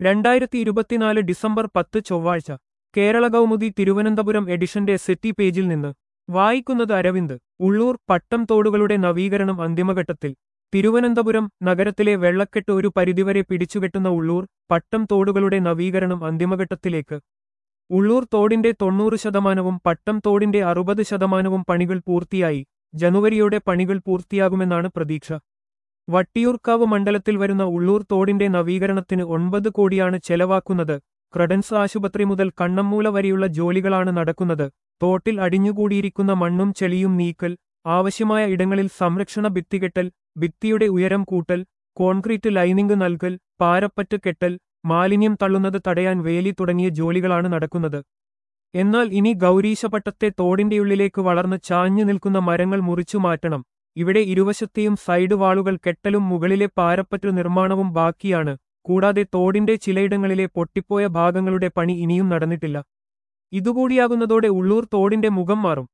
2024 December 10 ചൊവ്വാഴ്ച കേരള കൗമുദി തിരുവനന്തപുരം എഡിഷന്റെ settee പേജിൽ നിന്ന് വായിക്കുന്നത് അരവിന്ദ്. ഉള്ളൂർ പട്ടം തോടുകളുടെ നവീകരണം അന്തിമഘട്ടത്തിൽ. തിരുവനന്തപുരം നഗരത്തിലെ വെള്ളക്കെട്ട് ഒരു പരിധിവരെ പിടിച്ചുകെട്ടുന്ന ഉള്ളൂർ പട്ടം തോടുകളുടെ നവീകരണം അന്തിമഘട്ടത്തിലേക്ക്. ഉള്ളൂർ തോടിന്റെ 90% പട്ടം തോടിന്റെ 60% പണികൾ പൂർത്തിയായി. ജനുവരിയോടെ പണികൾ പൂർത്തിയാകുമെന്നാണ് പ്രതീക്ഷ. വട്ടിയൂർക്കാവ് മണ്ഡലത്തിൽ വരുന്ന ഉള്ളൂർ തോടിന്റെ നവീകരണത്തിന് 9 കോടിയാണ് ചെലവാക്കുന്നത്. ക്രഡൻസ് ആശുപത്രി മുതൽ കണ്ണമ്മൂല വരെയുള്ള ജോലികളാണ് നടക്കുന്നത്. തോട്ടിൽ അടിഞ്ഞുകൂടിയിരിക്കുന്ന മണ്ണും ചെളിയും നീക്കൽ, ആവശ്യമായ ഇടങ്ങളിൽ സംരക്ഷണ ഭിത്തികെട്ടൽ, ഭിത്തിയുടെ ഉയരം കൂട്ടൽ, കോൺക്രീറ്റ് ലൈനിംഗ് നൽകൽ, പാരപ്പറ്റ് കെട്ടൽ, മാലിന്യം തള്ളുന്നത് തടയാൻ വേലി തുടങ്ങിയ ജോലികളാണ് നടക്കുന്നത്. എന്നാൽ ഇനി ഗൗരീശപട്ടത്തെ തോടിന്റെയുള്ളിലേക്ക് വളർന്ന് ചാഞ്ഞു നിൽക്കുന്ന മരങ്ങൾ മുറിച്ചു മാറ്റണം. ഇവിടെ ഇരുവശത്തെയും സൈഡ് വാളുകൾ കെട്ടലും മുകളിലെ പാരപ്പറ്റ് നിർമ്മാണവും ബാക്കിയാണ്. കൂടാതെ തോടിന്റെ ചിലയിടങ്ങളിലെ പൊട്ടിപ്പോയ ഭാഗങ്ങളുടെ പണി ഇനിയും നടന്നിട്ടില്ല. ഇതുകൂടിയാകുന്നതോടെ ഉള്ളൂർ തോടിന്റെ മുഖം മാറും.